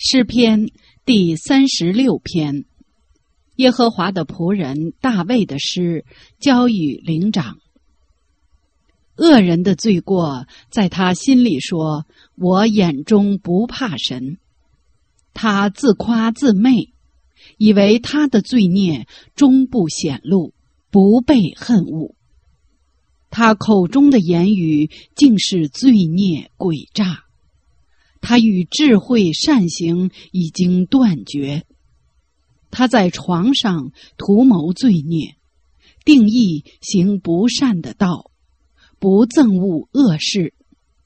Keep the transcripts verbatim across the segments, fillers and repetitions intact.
诗篇第三十六篇，耶和华的仆人大卫的诗，交与灵长。恶人的罪过在他心里说，我眼中不怕神。他自夸自媚，以为他的罪孽终不显露，不被恨恶。他口中的言语竟是罪孽诡诈，他与智慧善行已经断绝。他在床上图谋罪孽，定义行不善的道，不憎恶恶事。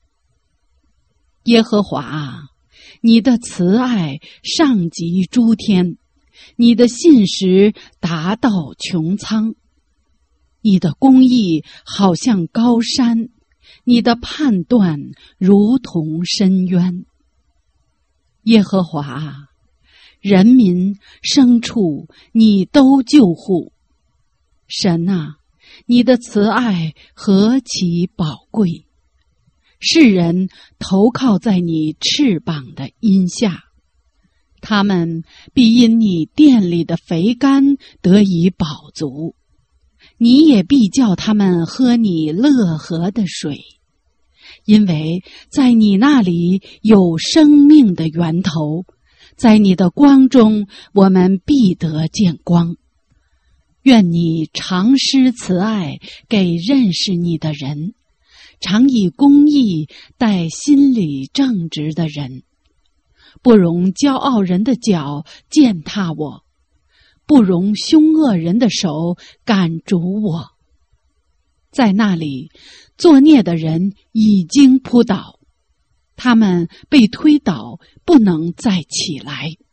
耶和华啊，你的慈爱上及诸天，你的信实达到穹苍。你的公义好像高山，你的判断如同深渊。耶和华啊，人民牲畜你都救护。神啊，你的慈爱何其宝贵！世人投靠在你翅膀的荫下，他们必因你殿里的肥甘得以饱足，你也必叫他们喝你乐河的水，因为在你那里有生命的源头，在你的光中我们必得见光。愿你常施慈爱给认识你的人，常以公义待心里正直的人。不容骄傲人的脚践踏我，不容凶恶人的手赶逐我。在那里，作孽的人已经扑倒，他们被推倒，不能再起来。